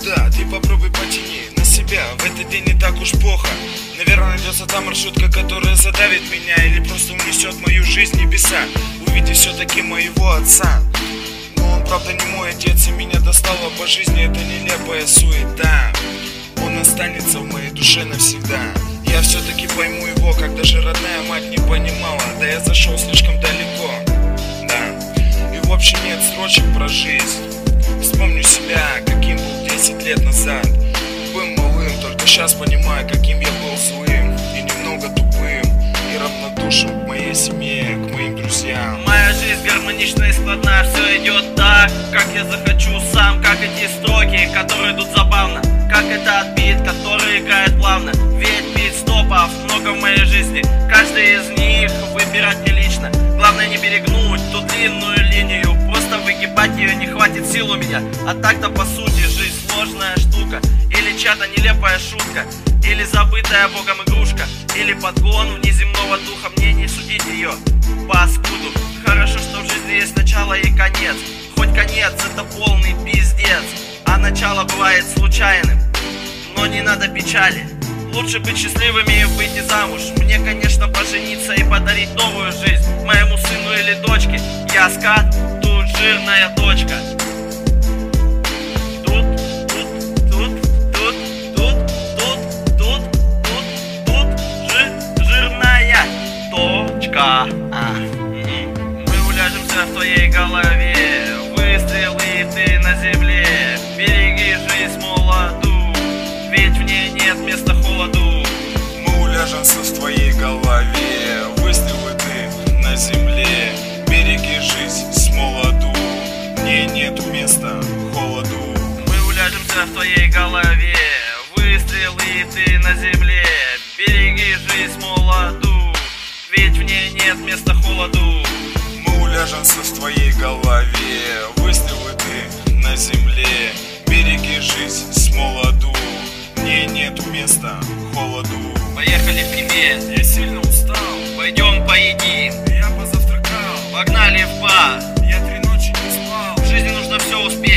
туда, ты попробуй потяни на себя. В этот день не так уж плохо. Наверное, найдется та маршрутка, которая задавит меня или просто унесет мою жизнь в небеса, увидев все-таки моего отца. Но он, правда, не мой отец, и меня достало по жизни эта нелепая суета. Он останется в моей душе навсегда. Я все-таки пойму его, как даже родная мать не понимала. Да я зашел слишком далеко, да. И в общем нет строчек про жизнь. Вспомню себя, каким был 10 лет назад. Был малым, только сейчас понимаю, каким я был злым и немного тупым, и равнодушен к моей семье, к моим друзьям. Моя жизнь гармоничная и складная, все идет так, как я захочу сам. Как эти строки, которые идут забавно, как этот бит, который играет плавно. Ведь бит-стопов много в моей жизни, каждый из них выбирать не лично. Главное не перегнуть ту длинную линию, просто выгибать ее не хватит сил у меня. А так-то по сути жизнь сложная штука, или чья-то нелепая шутка, или забытая богом игрушка, или подгон внеземного духа. Мне не судить ее, паскуду. Хорошо, что в жизни есть начало и конец, хоть конец это полный пиздец, а начало бывает случайным. Но не надо печали, лучше быть счастливыми и выйти замуж. Мне, конечно, пожениться и подарить новую жизнь моему сыну или дочке. Я скат, тут жирная точка. Жирная точка. Мы уляжемся в твоей голове, выстрелы ты на земле. Береги жизнь молоду, ведь в ней нет места холоду. Мы уляжемся в твоей голове, выстрелы ты на земле. Береги жизнь с молоду, в ней нету места холоду. Мы уляжемся в твоей голове, выстрелы ты на земле. Береги жизнь молоду, ведь в ней нет места холоду. Мы уляжемся в твоей голове, выстрелы ты на земле. Береги жизнь с молоду, в ней нету места холоду. Поехали в Тибет, Я сильно устал, пойдем поедим. я позавтракал, Погнали в бар, я 3 ночи не спал. в жизни нужно все успеть.